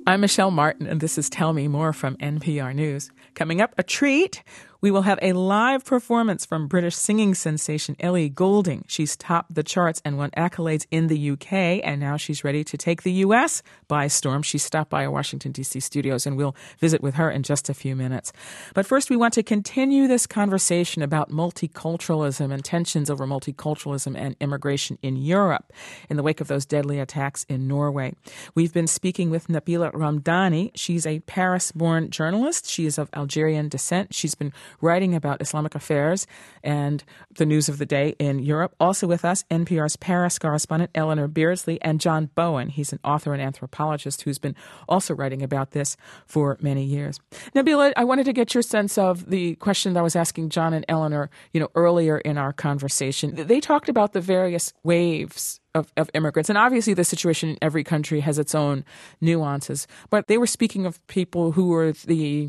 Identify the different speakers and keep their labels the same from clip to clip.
Speaker 1: I'm Michelle Martin, and this is Tell Me More from NPR News. Coming up, a treat. We will have a live performance from British singing sensation Ellie Goulding. She's topped the charts and won accolades in the UK, and now she's ready to take the US by storm. She stopped by our Washington, D.C. studios, and we'll visit with her in just a few minutes. But first, we want to continue this conversation about multiculturalism and tensions over multiculturalism and immigration in Europe in the wake of those deadly attacks in Norway. We've been speaking with Nabila Ramdani. She's a Paris-born journalist. She is of Algerian descent. She's been writing about Islamic affairs and the news of the day in Europe. Also with us, NPR's Paris correspondent Eleanor Beardsley and John Bowen. He's an author and anthropologist who's been also writing about this for many years. Nabila, I wanted to get your sense of the question that I was asking John and Eleanor, earlier in our conversation. They talked about the various waves of immigrants. And obviously the situation in every country has its own nuances. But they were speaking of people who were the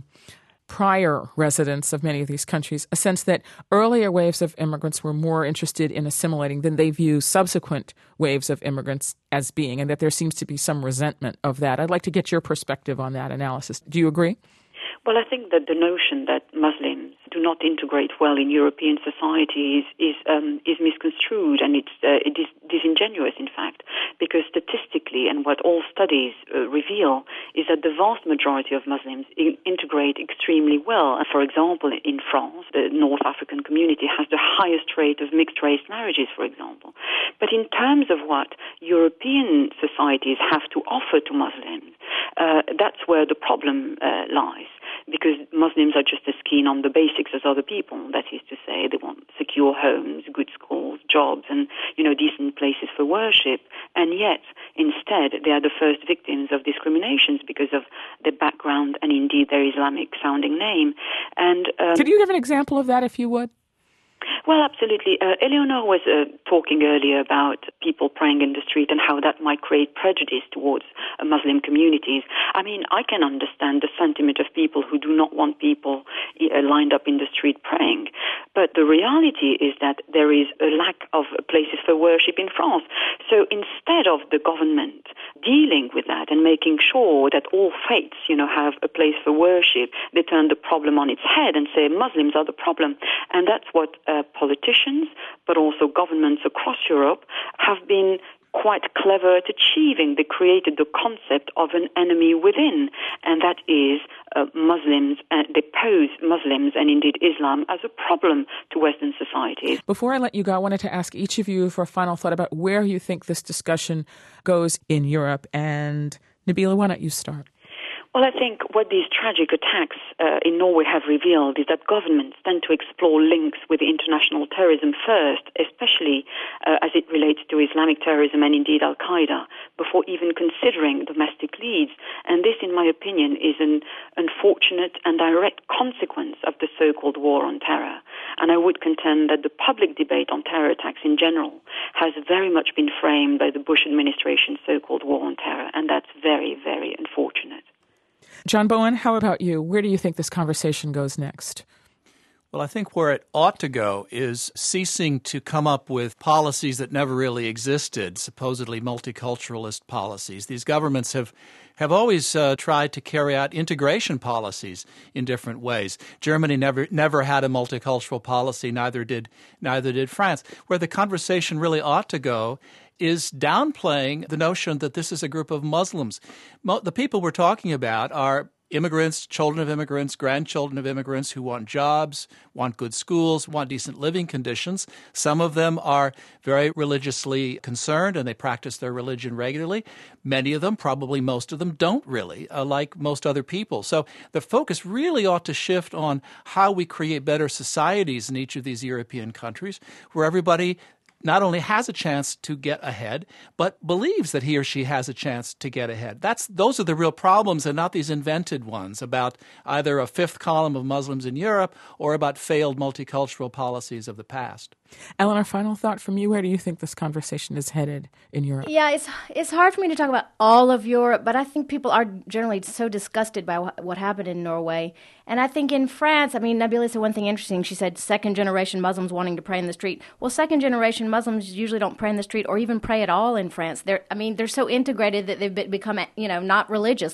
Speaker 1: prior residents of many of these countries, a sense that earlier waves of immigrants were more interested in assimilating than they view subsequent waves of immigrants as being, and that there seems to be some resentment of that. I'd like to get your perspective on that analysis. Do you agree?
Speaker 2: Well, I think that the notion that Muslims do not integrate well in European society is misconstrued, and it is disingenuous, in fact, because statistically, and what all studies reveal, is that the vast majority of Muslims integrate extremely well. For example, in France, the North African community has the highest rate of mixed-race marriages, for example. But in terms of what European societies have to offer to Muslims, that's where the problem lies. Because Muslims are just as keen on the basics as other people. That is to say, they want secure homes, good schools, jobs, and, decent places for worship. And yet, instead, they are the first victims of discriminations because of their background and indeed their Islamic-sounding name. And
Speaker 1: could you give an example of that, if you would?
Speaker 2: Well, absolutely. Eleanor was talking earlier about people praying in the street and how that might create prejudice towards Muslim communities. I mean, I can understand the sentiment of people who do not want people lined up in the street praying. But the reality is that there is a lack of places for worship in France. So instead of the government dealing with that and making sure that all faiths, have a place for worship, they turn the problem on its head and say Muslims are the problem. And that's what politicians, but also governments across Europe, have been quite clever at achieving. They created the concept of an enemy within, and that is Muslims. They pose Muslims and indeed Islam as a problem to Western societies.
Speaker 1: Before I let you go, I wanted to ask each of you for a final thought about where you think this discussion goes in Europe. And Nabila, why don't you start?
Speaker 2: Well, I think what these tragic attacks in Norway have revealed is that governments tend to explore links with international terrorism first, especially as it relates to Islamic terrorism and indeed Al-Qaeda, before even considering domestic leads. And this, in my opinion, is an unfortunate and direct consequence of the so-called war on terror. And I would contend that the public debate on terror attacks in general has very much been framed by the Bush administration's so-called war on terror, and that's very, very unfortunate.
Speaker 1: John Bowen, how about you? Where do you think this conversation goes next?
Speaker 3: Well, I think where it ought to go is ceasing to come up with policies that never really existed, supposedly multiculturalist policies. These governments have always tried to carry out integration policies in different ways. Germany never had a multicultural policy, neither did France. Where the conversation really ought to go is downplaying the notion that this is a group of Muslims. The people we're talking about are immigrants, children of immigrants, grandchildren of immigrants who want jobs, want good schools, want decent living conditions. Some of them are very religiously concerned and they practice their religion regularly. Many of them, probably most of them, don't really, like most other people. So the focus really ought to shift on how we create better societies in each of these European countries where everybody not only has a chance to get ahead, but believes that he or she has a chance to get ahead. Those are the real problems and not these invented ones about either a fifth column of Muslims in Europe or about failed multicultural policies of the past.
Speaker 1: Eleanor, final thought from you. Where do you think this conversation is headed in Europe?
Speaker 4: Yeah, it's hard for me to talk about all of Europe, but I think people are generally so disgusted by what happened in Norway. And I think in France, Nabila said one thing interesting. She said second-generation Muslims wanting to pray in the street. Well, second-generation Muslims usually don't pray in the street or even pray at all in France. They're so integrated that they've become, not religious.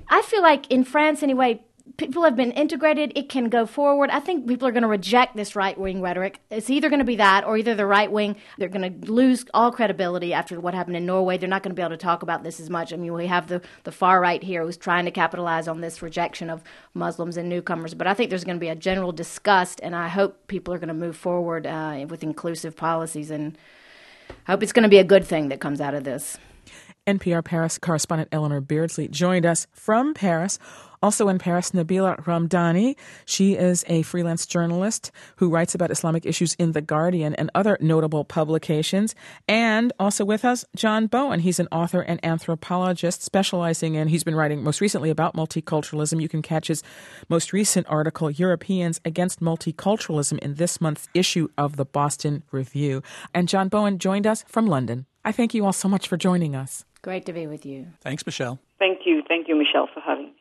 Speaker 4: I feel like in France anyway, people have been integrated. It can go forward. I think people are going to reject this right-wing rhetoric. It's either going to be that or either the right wing, they're going to lose all credibility after what happened in Norway. They're not going to be able to talk about this as much. I mean, we have the far right here who's trying to capitalize on this rejection of Muslims and newcomers. But I think there's going to be a general disgust, and I hope people are going to move forward with inclusive policies, and I hope it's going to be a good thing that comes out of this.
Speaker 1: NPR Paris correspondent Eleanor Beardsley joined us from Paris. Also in Paris, Nabila Ramdani. She is a freelance journalist who writes about Islamic issues in The Guardian and other notable publications. And also with us, John Bowen. He's an author and anthropologist specializing in, he's been writing most recently about multiculturalism. You can catch his most recent article, Europeans Against Multiculturalism, in this month's issue of the Boston Review. And John Bowen joined us from London. I thank you all so much for joining us.
Speaker 4: Great to be with you.
Speaker 3: Thanks, Michelle.
Speaker 2: Thank you. Thank you, Michelle, for having me.